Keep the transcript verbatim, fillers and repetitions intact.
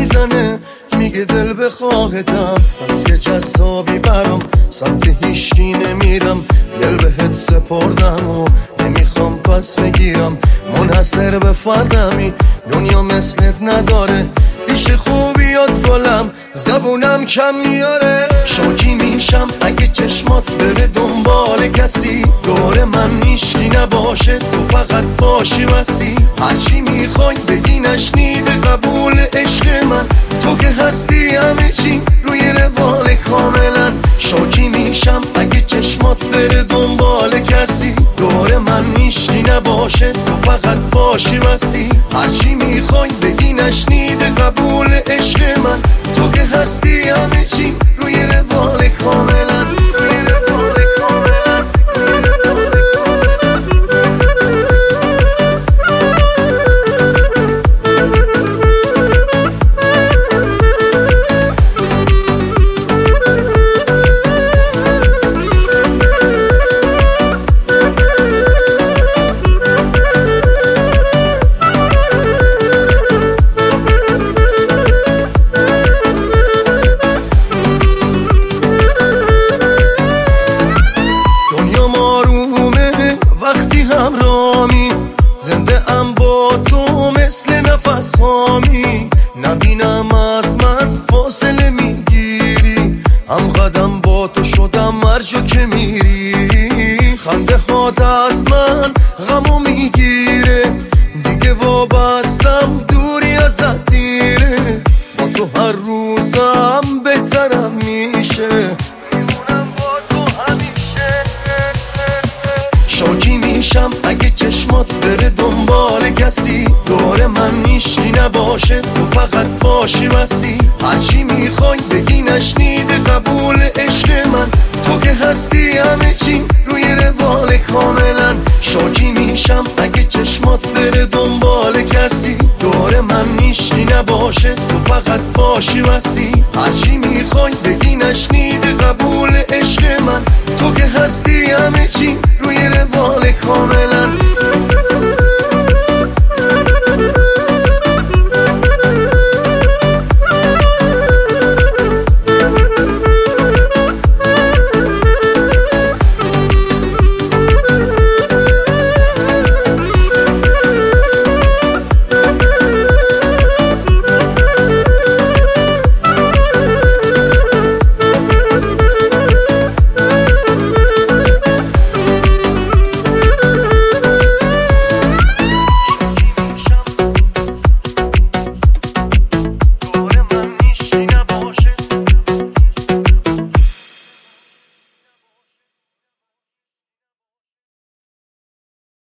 میزنه میگه دل بخواهدم، از که جذابی برام سمت هیشکی نمیرم، دل بهت سپردم و نمیخوام پس بگیرم، منحصر به فردمی دنیا مثلت نداره، پیش خوبیات گلم زبونم کم میاره، شوکی میشم اگه چشمات بره دنبال کسی، دور من هیشکی نباشه تو فقط باشی وسی، هرچی میخوای بگی نشنیده قبول عشق من، تو که هستی همه چی روی روال کاملا، شوکی میشم اگه چشمات بره دنبال کسی، دور من هیشکی نباشه تو فقط باشی وسی، هرچی میخوای بگی نشنیده قبول عشق من، تو که هستی همه چی روی روال کاملا. وقتی همرامی زنده ام با تو مثل نفس هامی، نبینم از من فاصله میگیری، هم قدم با تو شدم هر جا که میری، خنده هات از من غمو میگیره، دیگه وابستم دوری ازت دیره، با تو هر روزم بهترم میشه، شوکی میشم اگه چشمات بره دنبال کسی، دور من هیشکی نباشه تو فقط باشی وسی، هرچی میخوای بگی نشنیده قبول عشق من، تو که هستی همه چی روی روال کاملا، شوکی میشم اگه چشمات بره دنبال کسی، دور من هیشکی نباشه تو فقط باشی وسی، هرچی میخوای بگی نشنیده قبول عشق من، تو که هستی همه چی روی روال